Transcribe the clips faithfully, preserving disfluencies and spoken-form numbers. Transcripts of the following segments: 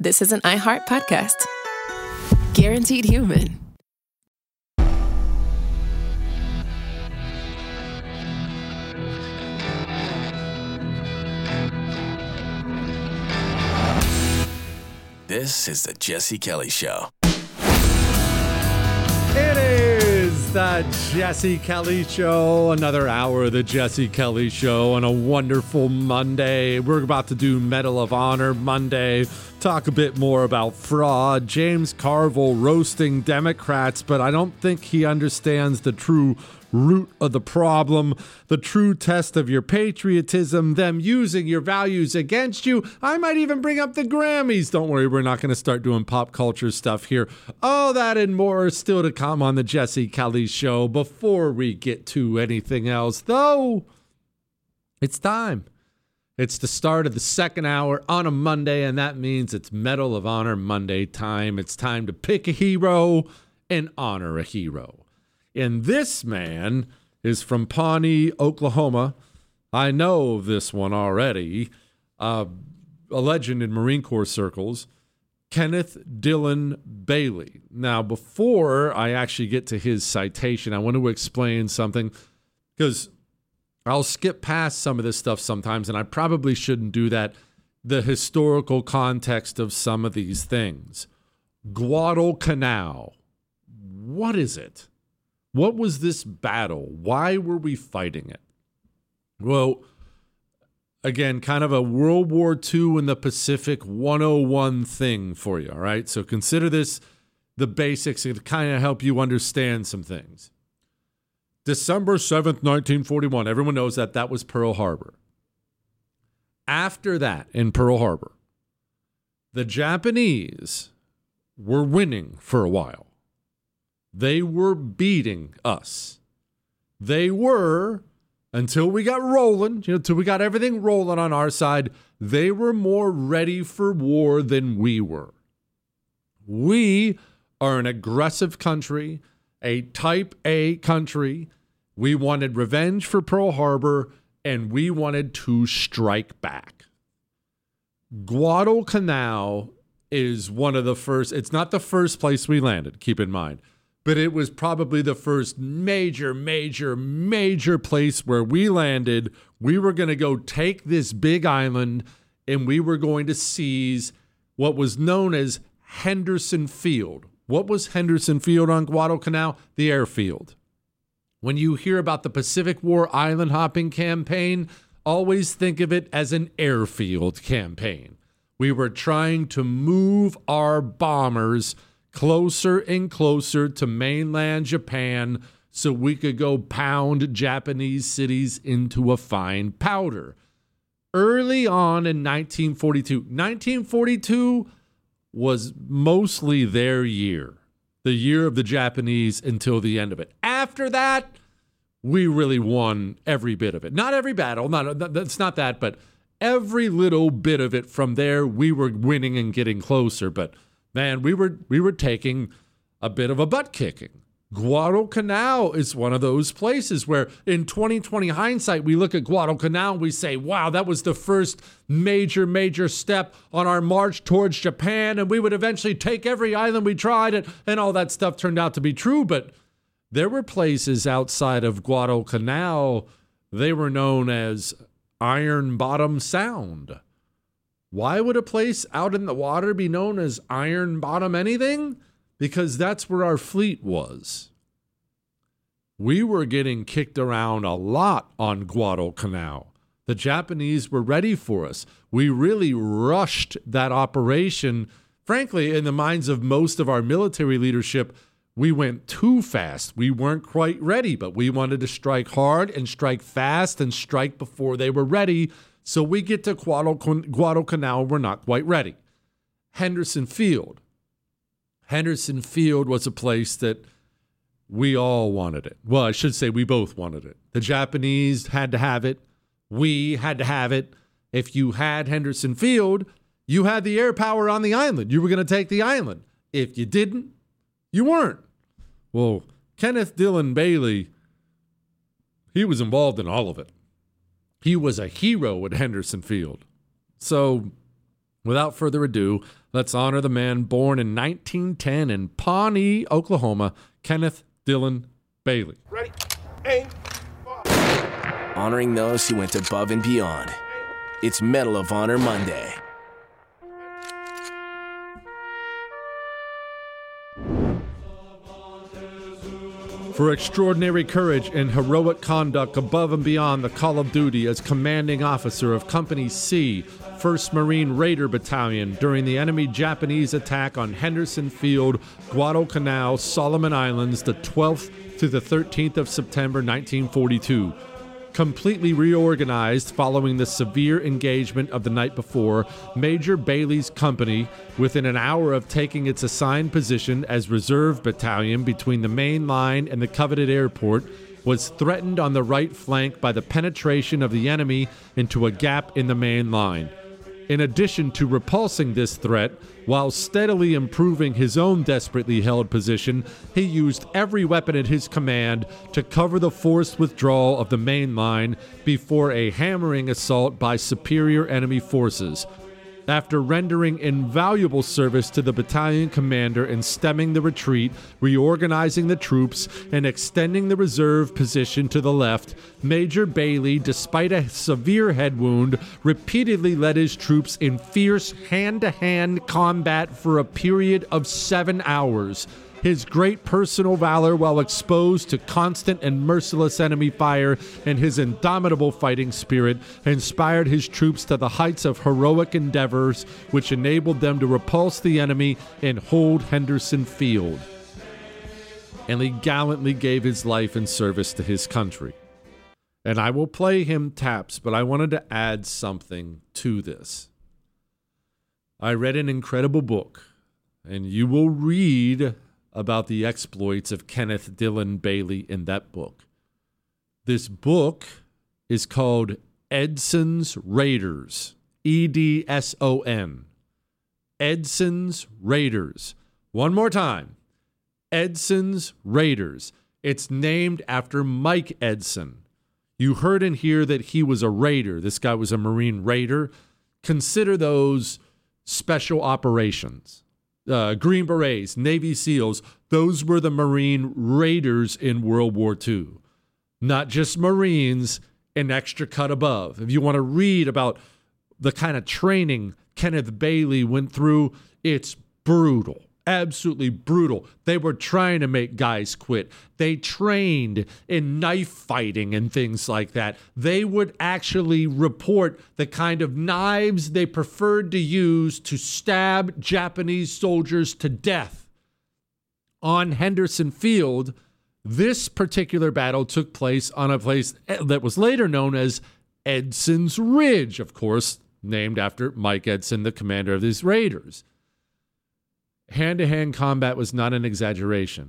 This is an iHeart podcast. Guaranteed human. This is the Jesse Kelly Show. It is the Jesse Kelly Show. Another hour of the Jesse Kelly Show on a wonderful Monday. We're about to do Medal of Honor Monday. Talk a bit more about fraud. James Carville roasting Democrats, but I don't think he understands the true root of the problem, the true test of your patriotism, them using your values against you. I might even bring up the Grammys. Don't worry, we're not going to start doing pop culture stuff here. All that and more is still to come on the Jesse Kelly Show. Before we get to anything else, though, it's time. It's the start of the second hour on a Monday, and that means it's Medal of Honor Monday time. It's time to pick a hero and honor a hero. And this man is from Pawnee, Oklahoma. I know this one already. Uh, a legend in Marine Corps circles, Kenneth Dylan Bailey. Now, before I actually get to his citation, I want to explain something because I'll skip past some of this stuff sometimes, and I probably shouldn't do that. The historical context of some of these things. Guadalcanal. What is it? What was this battle? Why were we fighting it? Well, again, kind of a World War Two in the Pacific one oh one thing for you, all right? So consider this the basics to kind of help you understand some things. December seventh, nineteen forty-one. Everyone knows that that was Pearl Harbor. After that, in Pearl Harbor, the Japanese were winning for a while. They were beating us. They were, until we got rolling, you know, until we got everything rolling on our side, they were more ready for war than we were. We are an aggressive country, a type A country. We wanted revenge for Pearl Harbor, and we wanted to strike back. Guadalcanal is one of the first, it's not the first place we landed, keep in mind. But it was probably the first major, major, major place where we landed. We were going to go take this big island, and we were going to seize what was known as Henderson Field. What was Henderson Field on Guadalcanal? The airfield. When you hear about the Pacific War island hopping campaign, always think of it as an airfield campaign. We were trying to move our bombers closer and closer to mainland Japan so we could go pound Japanese cities into a fine powder. Early on in nineteen forty-two, nineteen forty-two was mostly their year, the year of the Japanese until the end of it. After that, we really won every bit of it. Not every battle, not that's not that, but every little bit of it from there, we were winning and getting closer, but man, we were we were taking a bit of a butt kicking. Guadalcanal is one of those places where in twenty twenty hindsight, we look at Guadalcanal and we say, wow, that was the first major, major step on our march towards Japan, and we would eventually take every island we tried, and, and all that stuff turned out to be true. But there were places outside of Guadalcanal, they were known as Iron Bottom Sound. Why would a place out in the water be known as Iron Bottom anything? Because that's where our fleet was. We were getting kicked around a lot on Guadalcanal. The Japanese were ready for us. We really rushed that operation. Frankly, in the minds of most of our military leadership, we went too fast. We weren't quite ready, but we wanted to strike hard and strike fast and strike before they were ready. So we get to Guadalcanal, we're not quite ready. Henderson Field. Henderson Field was a place that we all wanted it. Well, I should say we both wanted it. The Japanese had to have it. We had to have it. If you had Henderson Field, you had the air power on the island. You were going to take the island. If you didn't, you weren't. Well, Kenneth Dylan Bailey, he was involved in all of it. He was a hero at Henderson Field. So Without further ado, let's honor the man born in nineteen ten in Pawnee, Oklahoma, Kenneth Dillon Bailey. Ready, aim, fire. Honoring those who went above and beyond. It's Medal of Honor Monday. For extraordinary courage and heroic conduct above and beyond the call of duty as commanding officer of Company C, first Marine Raider Battalion during the enemy Japanese attack on Henderson Field, Guadalcanal, Solomon Islands, the twelfth to the thirteenth of September nineteen forty-two. Completely reorganized following the severe engagement of the night before, Major Bailey's company, within an hour of taking its assigned position as reserve battalion between the main line and the coveted airport, was threatened on the right flank by the penetration of the enemy into a gap in the main line. In addition to repulsing this threat, while steadily improving his own desperately held position, he used every weapon at his command to cover the forced withdrawal of the main line before a hammering assault by superior enemy forces. After rendering invaluable service to the battalion commander in stemming the retreat, reorganizing the troops, and extending the reserve position to the left, Major Bailey, despite a severe head wound, repeatedly led his troops in fierce hand-to-hand combat for a period of seven hours. His great personal valor while exposed to constant and merciless enemy fire and his indomitable fighting spirit inspired his troops to the heights of heroic endeavors which enabled them to repulse the enemy and hold Henderson Field. And he gallantly gave his life in service to his country. And I will play him taps, but I wanted to add something to this. I read an incredible book, and you will read about the exploits of Kenneth Dillon Bailey in that book. This book is called Edson's Raiders, E D S O N. Edson's Raiders. One more time. Edson's Raiders. It's named after Mike Edson. You heard in here that he was a raider. This guy was a Marine Raider. Consider those special operations. Uh, Green Berets, Navy SEALs, those were the Marine Raiders in World War Two. Not just Marines, an extra cut above. If you want to read about the kind of training Kenneth Bailey went through, it's brutal. Absolutely brutal. They were trying to make guys quit. They trained in knife fighting and things like that. They would actually report the kind of knives they preferred to use to stab Japanese soldiers to death. On Henderson Field, this particular battle took place on a place that was later known as Edson's Ridge, of course, named after Mike Edson, the commander of these raiders. Hand-to-hand combat was not an exaggeration.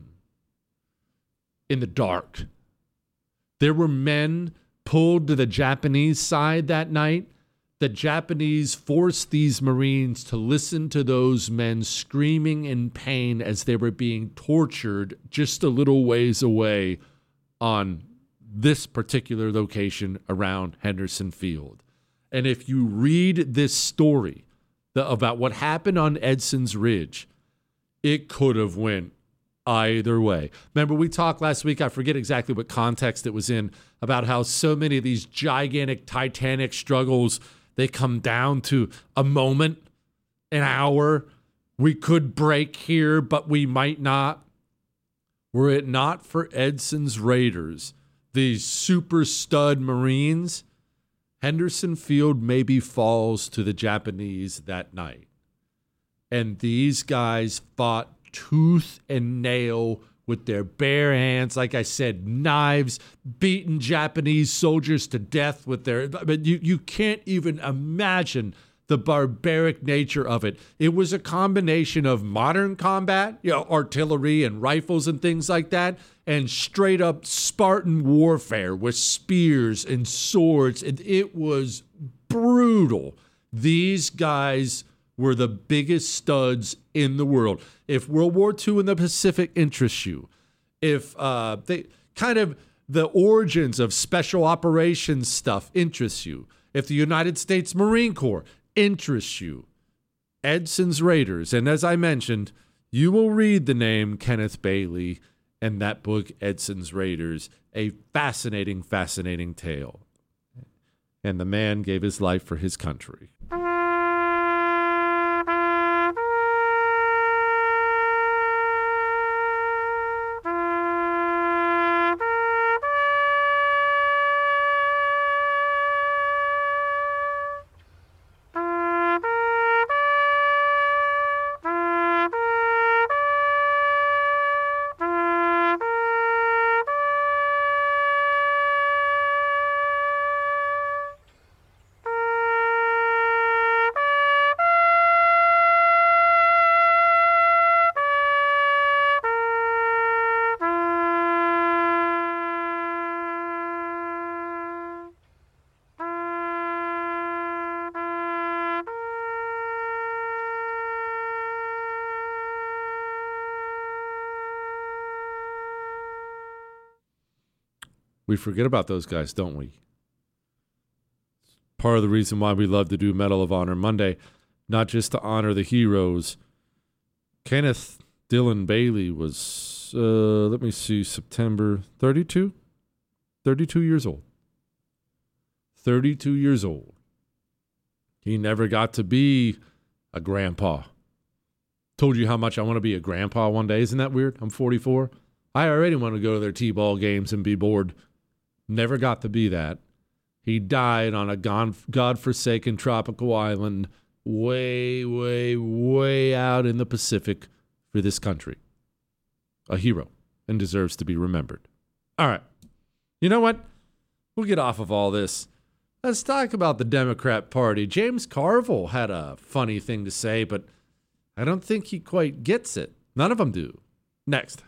In the dark, there were men pulled to the Japanese side that night. The Japanese forced these Marines to listen to those men screaming in pain as they were being tortured just a little ways away on this particular location around Henderson Field. And if you read this story the, about what happened on Edson's Ridge, it could have went either way. Remember, we talked last week, I forget exactly what context it was in, about how so many of these gigantic titanic struggles, they come down to a moment, an hour. We could break here, but we might not. Were it not for Edson's Raiders, these super stud Marines, Henderson Field maybe falls to the Japanese that night. And these guys fought tooth and nail with their bare hands. Like I said, knives, beating Japanese soldiers to death with their... I mean, you, you can't even imagine the barbaric nature of it. It was a combination of modern combat, you know, artillery and rifles and things like that, and straight up Spartan warfare with spears and swords. And it was brutal. These guys were the biggest studs in the world. If World War Two in the Pacific interests you, if uh, they kind of the origins of special operations stuff interests you, if the United States Marine Corps interests you, Edson's Raiders. And as I mentioned, you will read the name Kenneth Bailey in that book, Edson's Raiders, a fascinating, fascinating tale. And the man gave his life for his country. We forget about those guys, don't we? Part of the reason why we love to do Medal of Honor Monday, not just to honor the heroes. Kenneth Dylan Bailey was, uh, let me see, September thirty-two? thirty-two years old. thirty-two years old. He never got to be a grandpa. Told you how much I want to be a grandpa one day. Isn't that weird? I'm forty-four. I already want to go to their T-ball games and be bored. Never got to be that. He died on a God-forsaken tropical island way, way, way out in the Pacific for this country. A hero and deserves to be remembered. All right. You know what? We'll get off of all this. Let's talk about the Democrat Party. James Carville had a funny thing to say, but I don't think he quite gets it. None of them do. Next.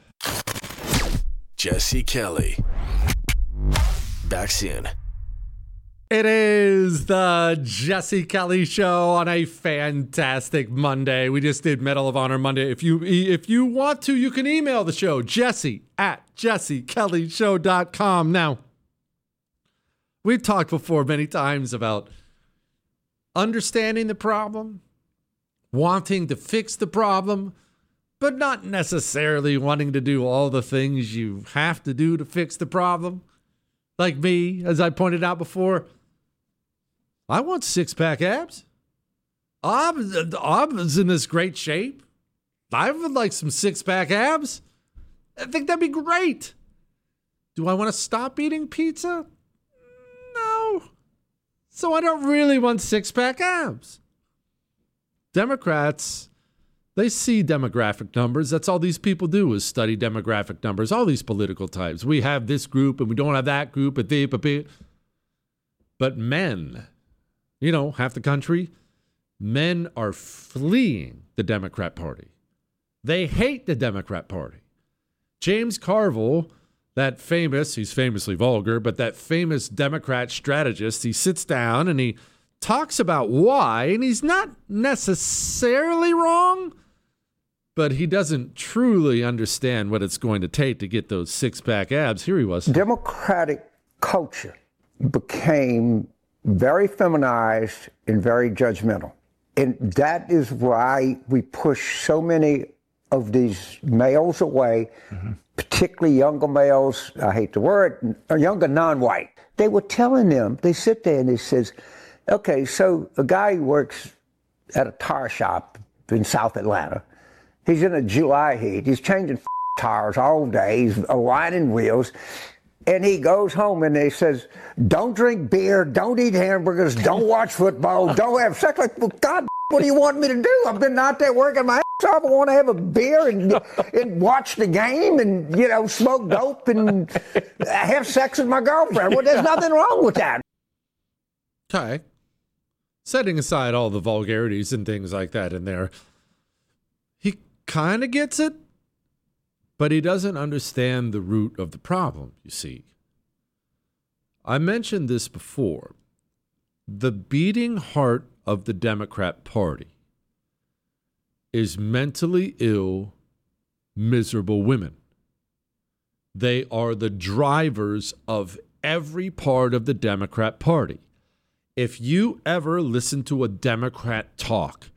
Jesse Kelly. Back soon. It is the Jesse Kelly Show on a fantastic Monday. We just did Medal of Honor Monday. If you if you want to, you can email the show, Jesse at jesse kelly show dot com. Now, we've talked before many times about understanding the problem, wanting to fix the problem, but not necessarily wanting to do all the things you have to do to fix the problem. Like me, as I pointed out before, I want six-pack abs. I'm, I'm in this great shape. I would like some six-pack abs. I think that'd be great. Do I want to stop eating pizza? No. So I don't really want six-pack abs. Democrats, they see demographic numbers. That's all these people do is study demographic numbers, all these political types. We have this group and we don't have that group. But men, you know, half the country, men are fleeing the Democrat Party. They hate the Democrat Party. James Carville, that famous, he's famously vulgar, but that famous Democrat strategist, he sits down and he talks about why, and he's not necessarily wrong, but he doesn't truly understand what it's going to take to get those six-pack abs. Here he was. Democratic culture became very feminized and very judgmental. And that is why we push so many of these males away, mm-hmm. particularly younger males, I hate the word, younger non-white. They were telling them, they sit there and they says, okay, so a guy who works at a tire shop in South Atlanta, he's in a July heat, he's changing f- tires all day, he's aligning wheels, and he goes home and he says, don't drink beer, don't eat hamburgers, don't watch football, don't have sex. Like, well, God, what do you want me to do? I've been out there working my ass off. I want to have a beer and, and watch the game and, you know, smoke dope and have sex with my girlfriend. Well, there's nothing wrong with that. Okay. Setting aside all the vulgarities and things like that in there, he kind of gets it, but he doesn't understand the root of the problem, you see. I mentioned this before. The beating heart of the Democrat Party is mentally ill, miserable women. They are the drivers of every part of the Democrat Party. If you ever listen to a Democrat talk,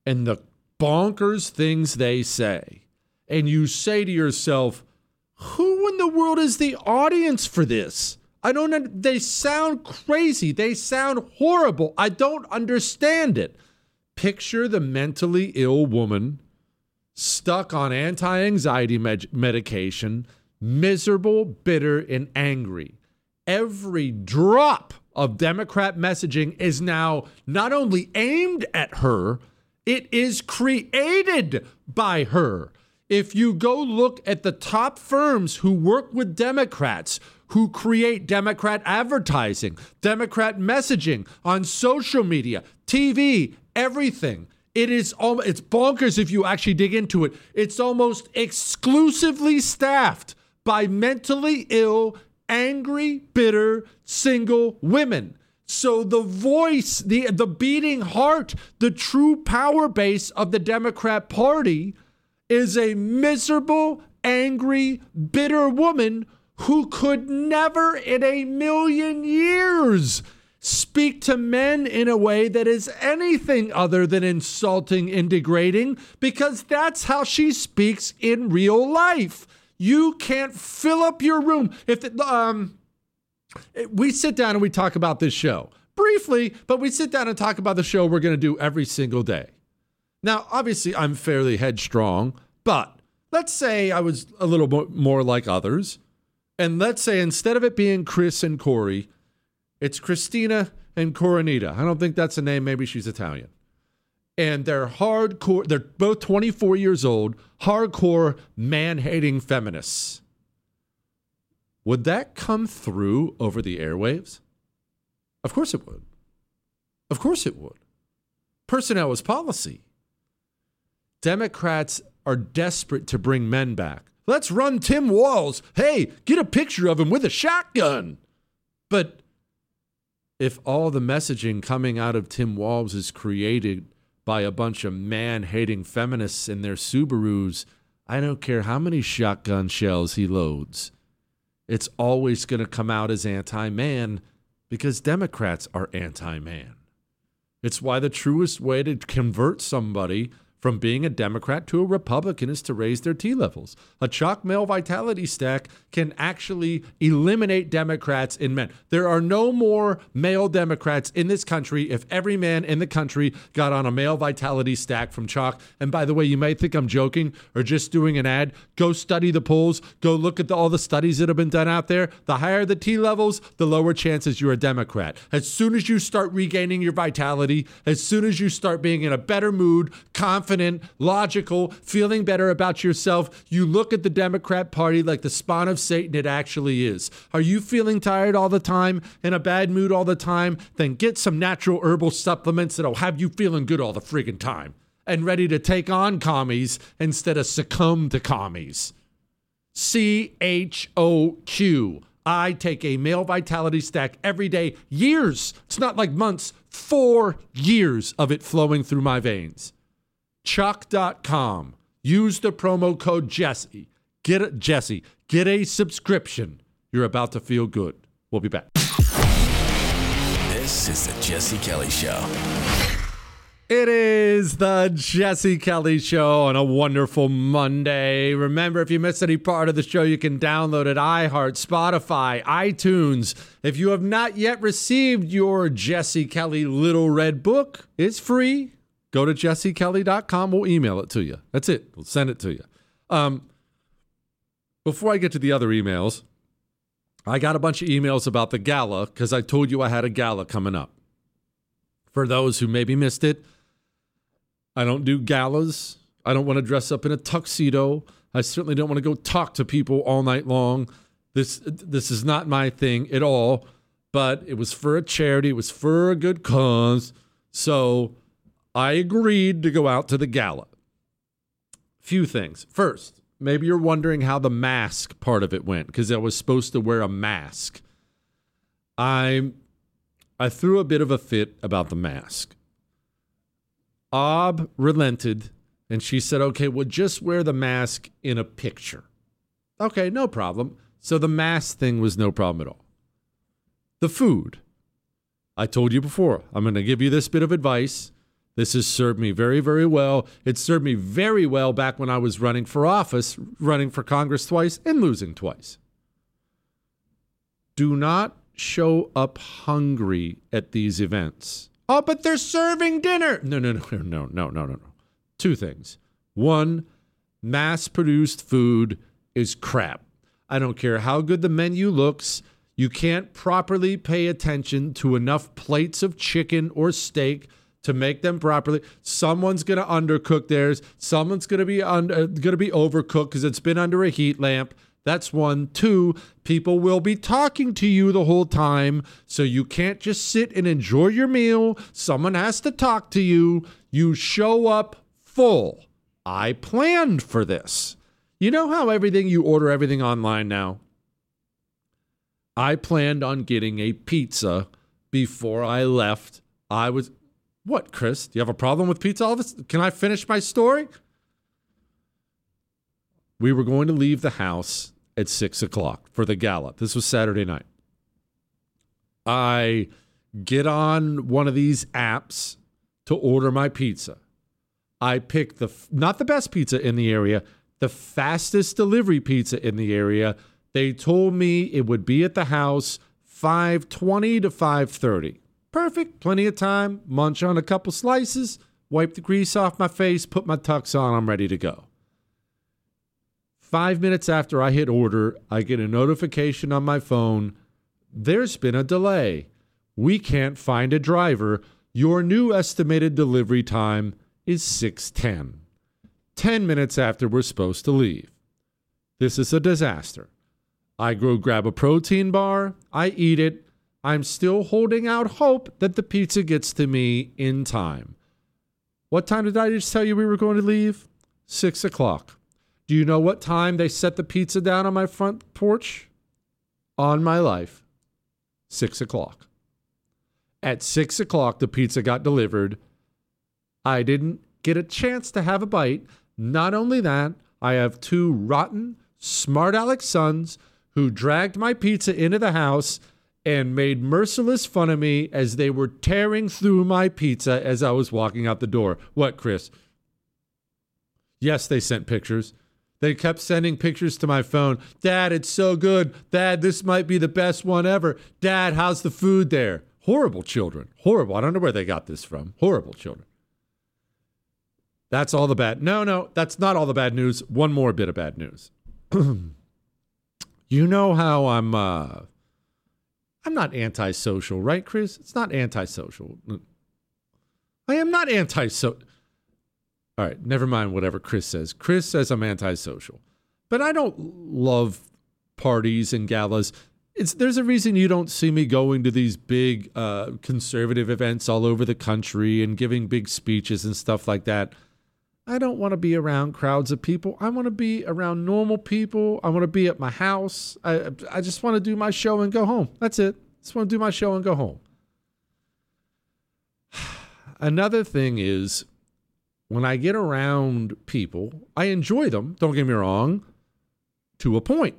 and the bonkers things they say. And you say to yourself, who in the world is the audience for this? I don't, they sound crazy. They sound horrible. I don't understand it. Picture the mentally ill woman stuck on anti-anxiety med- medication, miserable, bitter, and angry. Every drop of Democrat messaging is now not only aimed at her, it is created by her. If you go look at the top firms who work with Democrats, who create Democrat advertising, Democrat messaging on social media, T V, everything, it is all, it's bonkers if you actually dig into it. It's almost exclusively staffed by mentally ill, angry, bitter, single women. So the voice, the, the beating heart, the true power base of the Democrat Party is a miserable, angry, bitter woman who could never in a million years speak to men in a way that is anything other than insulting and degrading, because that's how she speaks in real life. You can't fill up your room. If the, um, we sit down and we talk about this show briefly, but we sit down and talk about the show we're going to do every single day. Now, obviously, I'm fairly headstrong, but let's say I was a little bit more like others. And let's say instead of it being Chris and Corey, it's Christina and Coronita. I don't think that's a name. Maybe she's Italian. And they're hardcore. They're both twenty-four years old, hardcore man-hating feminists. Would that come through over the airwaves? Of course it would. Of course it would. Personnel is policy. Democrats are desperate to bring men back. Let's run Tim Walz. Hey, get a picture of him with a shotgun. But if all the messaging coming out of Tim Walz is created by a bunch of man-hating feminists in their Subarus, I don't care how many shotgun shells he loads. It's always going to come out as anti-man because Democrats are anti-man. It's why the truest way to convert somebody from being a Democrat to a Republican is to raise their T levels. A chalk male vitality stack can actually eliminate Democrats in men. There are no more male Democrats in this country if every man in the country got on a male vitality stack from chalk. And by the way, you might think I'm joking or just doing an ad. Go study the polls. Go look at the, all the studies that have been done out there. The higher the T levels, the lower chances you're a Democrat. As soon as you start regaining your vitality, as soon as you start being in a better mood, confident, logical, feeling better about yourself, you look at the Democrat Party like the spawn of Satan it actually is. Are you feeling tired all the time, in a bad mood all the time? Then get some natural herbal supplements that'll have you feeling good all the friggin' time and ready to take on commies instead of succumb to commies. C H O Q. I take a male vitality stack every day, years. It's not like months, four years of it flowing through my veins. Chuck dot com. Use the promo code Jesse. Get a, Jesse. Get a subscription. You're about to feel good. We'll be back. This is the Jesse Kelly Show. It is the Jesse Kelly Show on a wonderful Monday. Remember, if you missed any part of the show, you can download it iHeart, Spotify, iTunes. If you have not yet received your Jesse Kelly Little Red Book, it's free. Go to jesse kelly dot com. We'll email it to you. That's it. We'll send it to you. Um, before I get to the other emails, I got a bunch of emails about the gala because I told you I had a gala coming up. For those who maybe missed it, I don't do galas. I don't want to dress up in a tuxedo. I certainly don't want to go talk to people all night long. This, this is not my thing at all, but it was for a charity. It was for a good cause. So I agreed to go out to the gala. Few things. First, maybe you're wondering how the mask part of it went, because I was supposed to wear a mask. I I threw a bit of a fit about the mask. Ob relented, and she said, okay, well, just wear the mask in a picture. Okay, no problem. So the mask thing was no problem at all. The food. I told you before, I'm going to give you this bit of advice. This has served me very, very well. It served me very well back when I was running for office, running for Congress twice and losing twice. Do not show up hungry at these events. Oh, but they're serving dinner. No, no, no, no, no, no, no, no. Two things. One, mass-produced food is crap. I don't care how good the menu looks. You can't properly pay attention to enough plates of chicken or steak to make them properly. Someone's going to undercook theirs. Someone's going to be under, going to be overcooked because it's been under a heat lamp. That's one. Two, people will be talking to you the whole time, so you can't just sit and enjoy your meal. Someone has to talk to you. You show up full. I planned for this. You know how everything, you order everything online now? I planned on getting a pizza before I left. I was... What, Chris? Do you have a problem with pizza? All of this? Can I finish my story? We were going to leave the house at six o'clock for the gala. This was Saturday night. I get on one of these apps to order my pizza. I pick the, not the best pizza in the area, the fastest delivery pizza in the area. They told me it would be at the house five twenty to five thirty. Perfect. Plenty of time. Munch on a couple slices, wipe the grease off my face, put my tux on. I'm ready to go. Five minutes after I hit order, I get a notification on my phone. There's been a delay. We can't find a driver. Your new estimated delivery time is six ten. Ten minutes after we're supposed to leave. This is a disaster. I go grab a protein bar. I eat it. I'm still holding out hope that the pizza gets to me in time. What time did I just tell you we were going to leave? Six o'clock. Do you know what time they set the pizza down on my front porch? On my life. Six o'clock. At six o'clock, the pizza got delivered. I didn't get a chance to have a bite. Not only that, I have two rotten, smart aleck sons who dragged my pizza into the house and made merciless fun of me as they were tearing through my pizza as I was walking out the door. What, Chris? Yes, they sent pictures. They kept sending pictures to my phone. Dad, it's so good. Dad, this might be the best one ever. Dad, how's the food there? Horrible children. Horrible. I don't know where they got this from. Horrible children. That's all the bad. No, no, that's not all the bad news. One more bit of bad news. You know how I'm... Uh, I'm not antisocial, right, Chris? It's not antisocial. I am not antisocial. All right, never mind whatever Chris says. Chris says I'm antisocial. But I don't love parties and galas. It's there's a reason you don't see me going to these big uh, conservative events all over the country and giving big speeches and stuff like that. I don't want to be around crowds of people. I want to be around normal people. I want to be at my house. I I just want to do my show and go home. That's it. Just want to do my show and go home. Another thing is, when I get around people, I enjoy them. Don't get me wrong, to a point.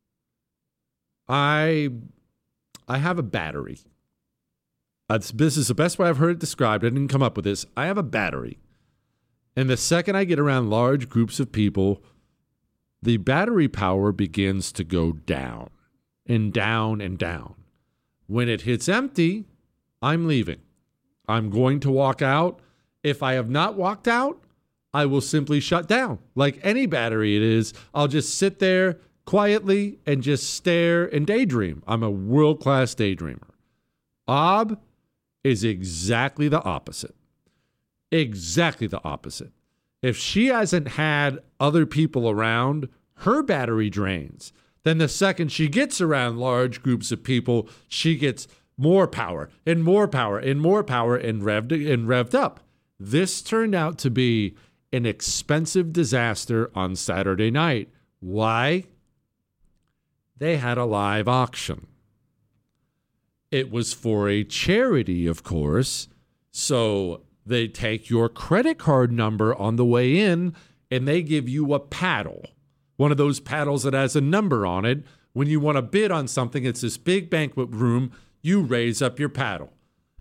I I have a battery. That's, this is the best way I've heard it described. I didn't come up with this. I have a battery. And the second I get around large groups of people, the battery power begins to go down and down and down. When it hits empty, I'm leaving. I'm going to walk out. If I have not walked out, I will simply shut down. Like any battery it is, I'll just sit there quietly and just stare and daydream. I'm a world-class daydreamer. Ob is exactly the opposite. Exactly the opposite. If she hasn't had other people around, her battery drains. Then the second she gets around large groups of people, she gets more power and more power and more power and revved and revved up. This turned out to be an expensive disaster on Saturday night. Why? They had a live auction. It was for a charity, of course, so they take your credit card number on the way in, and they give you a paddle. One of those paddles that has a number on it. When you want to bid on something, it's this big banquet room, you raise up your paddle.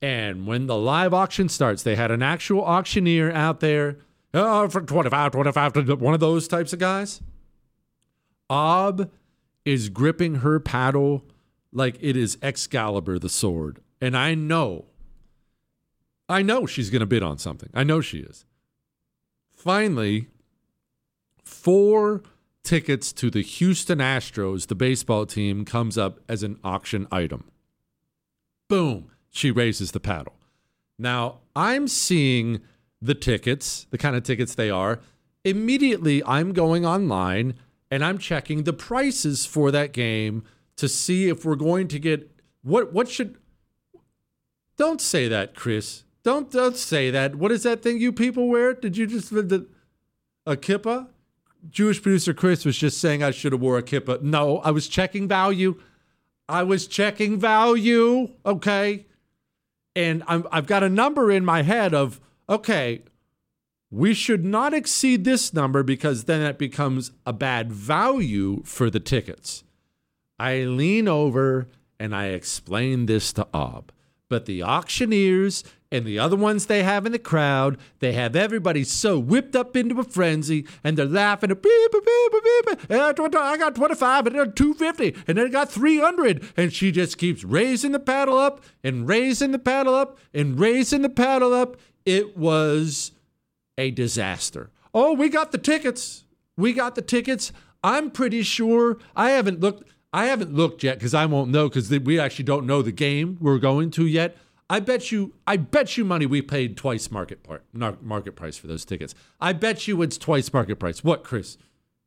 And when the live auction starts, they had an actual auctioneer out there, oh, for twenty-five, twenty-five, one of those types of guys. Ob is gripping her paddle like it is Excalibur, the sword. And I know, I know she's going to bid on something. I know she is. Finally, four tickets to the Houston Astros, the baseball team, comes up as an auction item. Boom. She raises the paddle. Now, I'm seeing the tickets, the kind of tickets they are. Immediately, I'm going online and I'm checking the prices for that game to see if we're going to get what what should Don't say that, Chris. Don't don't say that. What is that thing you people wear? Did you just the a kippah? Jewish producer Chris was just saying I should have wore a kippah. No, I was checking value. I was checking value, okay? And I'm, I've got a number in my head of, okay, we should not exceed this number because then it becomes a bad value for the tickets. I lean over and I explain this to Ob. But the auctioneers and the other ones they have in the crowd, they have everybody so whipped up into a frenzy, and they're laughing. Beep, beep, beep, beep, beep. I got twenty-five, and then two fifty, and then I got three hundred. And she just keeps raising the paddle up and raising the paddle up and raising the paddle up. It was a disaster. Oh, we got the tickets. We got the tickets. I'm pretty sure I haven't looked. I haven't looked yet because I won't know because we actually don't know the game we're going to yet. I bet you, I bet you money we paid twice market part, market price for those tickets. I bet you it's twice market price. What, Chris?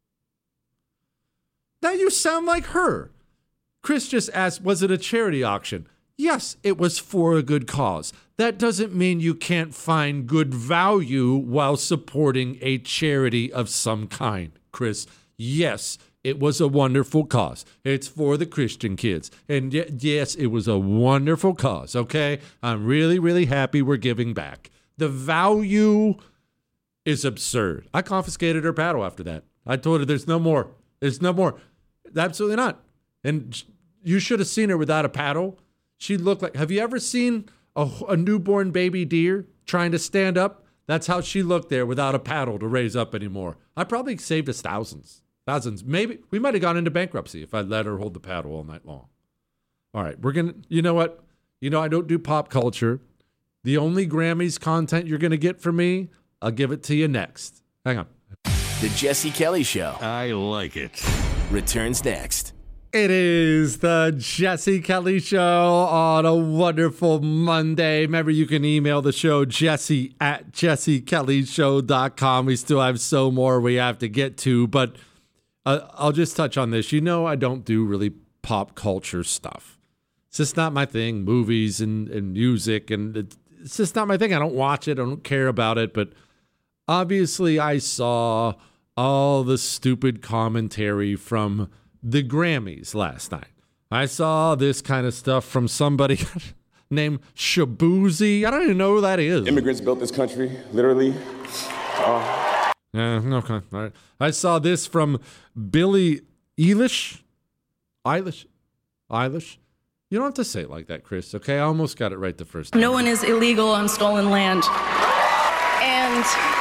Now you sound like her. Chris just asked, was it a charity auction? Yes, it was for a good cause. That doesn't mean you can't find good value while supporting a charity of some kind, Chris. Yes, it was a wonderful cause. It's for the Christian kids. And y- yes, it was a wonderful cause, okay? I'm really, really happy we're giving back. The value is absurd. I confiscated her paddle after that. I told her there's no more. There's no more. Absolutely not. And you should have seen her without a paddle. She looked like, have you ever seen a, a newborn baby deer trying to stand up? That's how she looked there without a paddle to raise up anymore. I probably saved us thousands. Thousands. Maybe we might have gone into bankruptcy if I let her hold the paddle all night long. All right, we're going to, you know what? You know, I don't do pop culture. The only Grammys content you're going to get from me, I'll give it to you next. Hang on. The Jesse Kelly Show I like it. returns next. It is the Jesse Kelly Show on a wonderful Monday. Remember, you can email the show, jesse at jesse kelly show dot com. We still have so more we have to get to, but Uh, I'll just touch on this. You know, I don't do really pop culture stuff. It's just not my thing. Movies and, and music, and it, it's just not my thing. I don't watch it. I don't care about it. But obviously, I saw all the stupid commentary from the Grammys last night. I saw this kind of stuff from somebody named Shabuzi. I don't even know who that is. Immigrants built this country, literally. Uh, Yeah, okay. All right. I saw this from Billie Eilish. Eilish? Eilish? You don't have to say it like that, Chris, okay? I almost got it right the first time. No one is illegal on stolen land. And,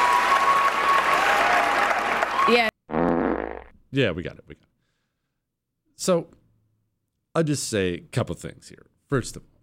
yeah. Yeah, we got it. We got it. So, I'll just say a couple things here. First of all,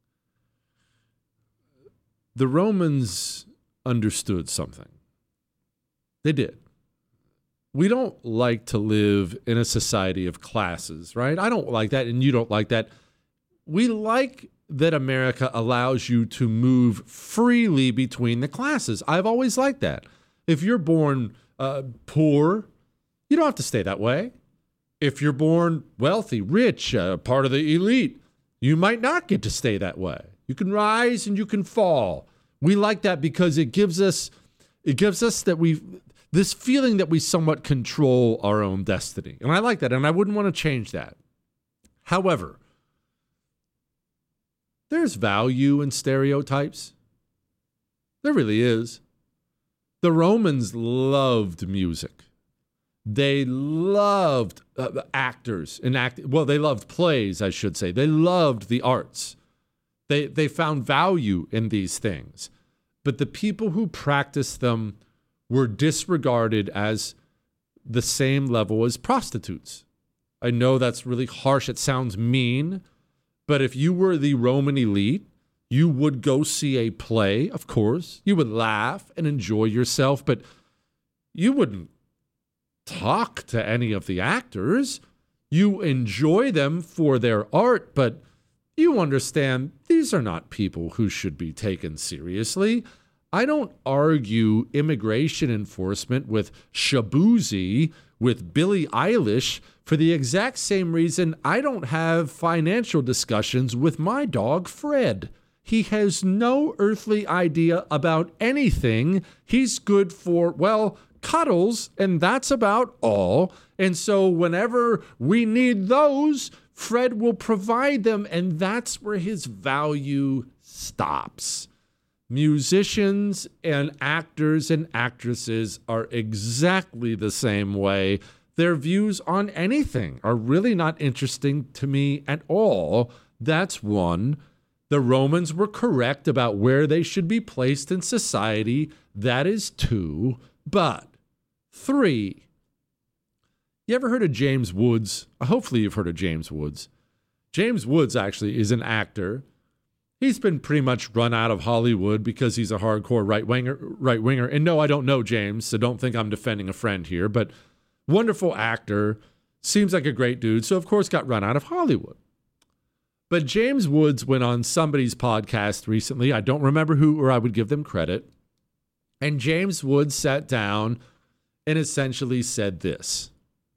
the Romans understood something. They did. We don't like to live in a society of classes, right? I don't like that, and you don't like that. We like that America allows you to move freely between the classes. I've always liked that. If you're born uh, poor, you don't have to stay that way. If you're born wealthy, rich, uh, part of the elite, you might not get to stay that way. You can rise and you can fall. We like that because it gives us, it gives us that we this feeling that we somewhat control our own destiny. And I like that, and I wouldn't want to change that. However, there's value in stereotypes. There really is. The Romans loved music. They loved uh, actors and act. Well, they loved plays, I should say. They loved the arts. They they found value in these things. But the people who practiced them were disregarded as the same level as prostitutes. I know that's really harsh. It sounds mean. But if you were the Roman elite, you would go see a play, of course. You would laugh and enjoy yourself, but you wouldn't talk to any of the actors. You enjoy them for their art, but you understand these are not people who should be taken seriously. I don't argue immigration enforcement with Shaboozey, with Billie Eilish, for the exact same reason I don't have financial discussions with my dog, Fred. He has no earthly idea about anything. He's good for, well, cuddles, and that's about all. And so whenever we need those, Fred will provide them, and that's where his value stops. Musicians and actors and actresses are exactly the same way. Their views on anything are really not interesting to me at all. That's one. The Romans were correct about where they should be placed in society. That is two. But three, you ever heard of James Woods? Hopefully you've heard of James Woods. James Woods actually is an actor. He's been pretty much run out of Hollywood because he's a hardcore right-winger. Right winger. And no, I don't know James, so don't think I'm defending a friend here. But wonderful actor. Seems like a great dude. So, of course, got run out of Hollywood. But James Woods went on somebody's podcast recently. I don't remember who, or I would give them credit. And James Woods sat down and essentially said this.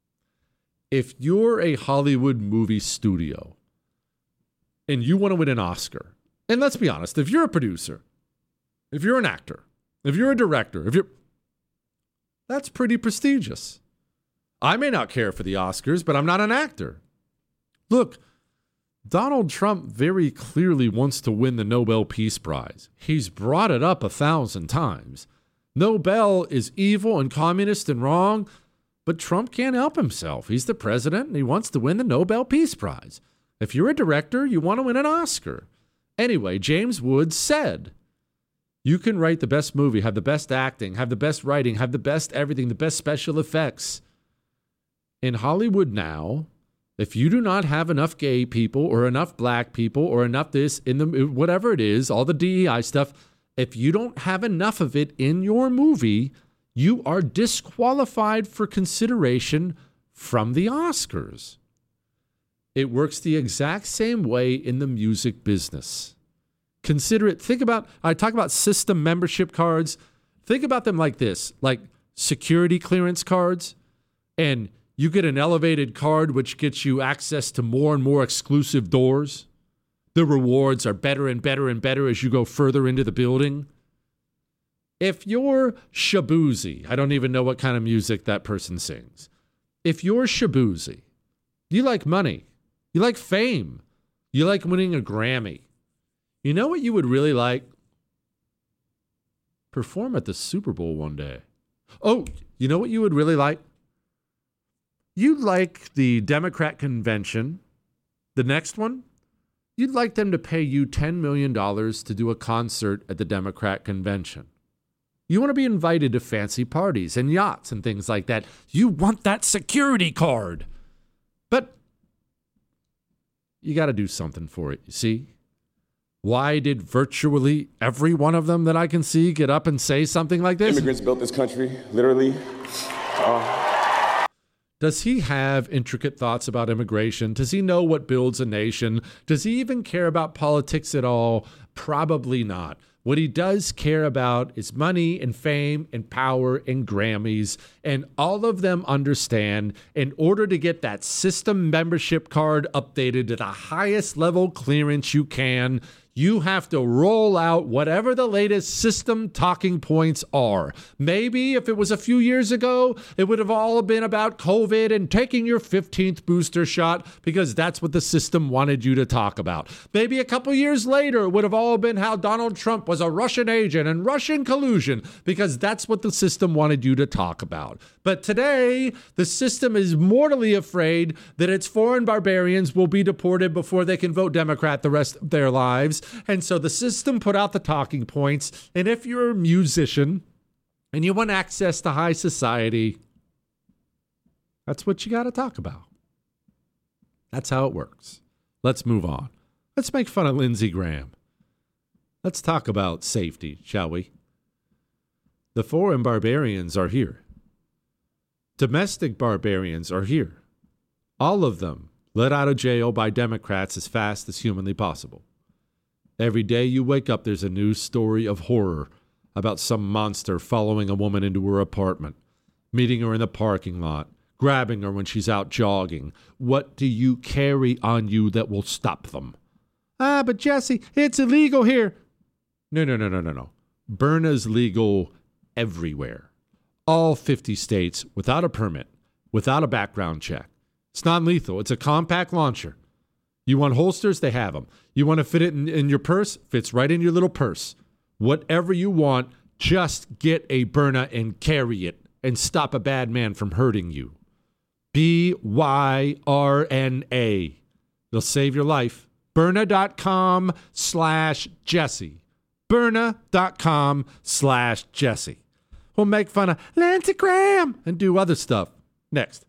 If you're a Hollywood movie studio and you want to win an Oscar, and let's be honest, if you're a producer, if you're an actor, if you're a director, if you're, that's pretty prestigious. I may not care for the Oscars, but I'm not an actor. Look, Donald Trump very clearly wants to win the Nobel Peace Prize. He's brought it up a thousand times. Nobel is evil and communist and wrong, but Trump can't help himself. He's the president and he wants to win the Nobel Peace Prize. If you're a director, you want to win an Oscar. Anyway, James Woods said, you can write the best movie, have the best acting, have the best writing, have the best everything, the best special effects. In Hollywood now, if you do not have enough gay people or enough black people or enough this in the whatever it is, all the D E I stuff, if you don't have enough of it in your movie, you are disqualified for consideration from the Oscars. It works the exact same way in the music business. Consider it. Think about, I talk about system membership cards. Think about them like this, like security clearance cards. And you get an elevated card, which gets you access to more and more exclusive doors. The rewards are better and better and better as you go further into the building. If you're Shaboozey, I don't even know what kind of music that person sings. If you're Shaboozey, you like money, you like fame, you like winning a Grammy. You know what you would really like? Perform at the Super Bowl one day. Oh, you know what you would really like? You'd like the Democrat convention, the next one, you'd like them to pay you ten million dollars to do a concert at the Democrat convention. You want to be invited to fancy parties and yachts and things like that. You want that security card. But you got to do something for it, you see? Why did virtually every one of them that I can see get up and say something like this? Immigrants built this country, literally. Uh... Does he have intricate thoughts about immigration? Does he know what builds a nation? Does he even care about politics at all? Probably not. What he does care about is money and fame and power and Grammys. And all of them understand in order to get that system membership card updated to the highest level clearance you can, you have to roll out whatever the latest system talking points are. Maybe if it was a few years ago, it would have all been about COVID and taking your fifteenth booster shot because that's what the system wanted you to talk about. Maybe a couple years later, it would have all been how Donald Trump was a Russian agent and Russian collusion because that's what the system wanted you to talk about. But today, the system is mortally afraid that its foreign barbarians will be deported before they can vote Democrat the rest of their lives. years. And so the system put out the talking points. And if you're a musician and you want access to high society, that's what you got to talk about. That's how it works. Let's move on. Let's make fun of Lindsey Graham. Let's talk about safety, shall we? The foreign barbarians are here. Domestic barbarians are here. All of them let out of jail by Democrats as fast as humanly possible. Every day you wake up, there's a new story of horror about some monster following a woman into her apartment, meeting her in the parking lot, grabbing her when she's out jogging. What do you carry on you that will stop them? Ah, but Jesse, it's illegal here. No, no, no, no, no, no. Byrna's legal everywhere. All fifty states without a permit, without a background check. It's non-lethal. It's a compact launcher. You want holsters? They have them. You want to fit it in, in your purse? Fits right in your little purse. Whatever you want, just get a Byrna and carry it and stop a bad man from hurting you. B Y R N A. They'll save your life. Byrna.com slash Jesse. Byrna.com slash Jesse. We'll make fun of Lindsey Graham and do other stuff next.